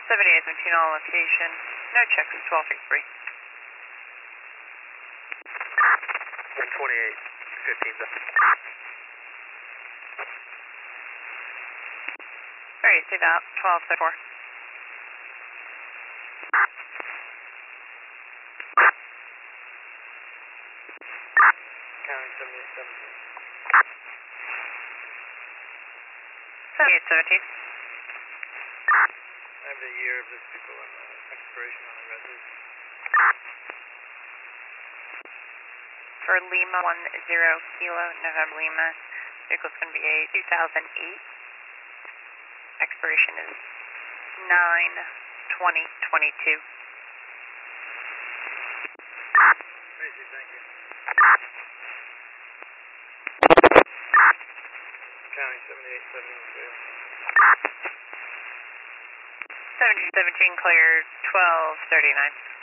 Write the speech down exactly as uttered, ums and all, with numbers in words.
seventy-eight seventeen on location. No checks, twelve three. one twenty-eight fifteen. Alright, see that, twelve thirty-four. Counting seventy-eight seventeen. seventy-eight seventeen. I have the year of this vehicle and the expiration on the record. For Lima one zero Kilo, November Lima, vehicle's going to be a two thousand eight. Expiration is nine twenty twenty-two. Tracy, thank you. Counting seventy-eight seventeen. seventy seventeen clear, twelve thirty-nine.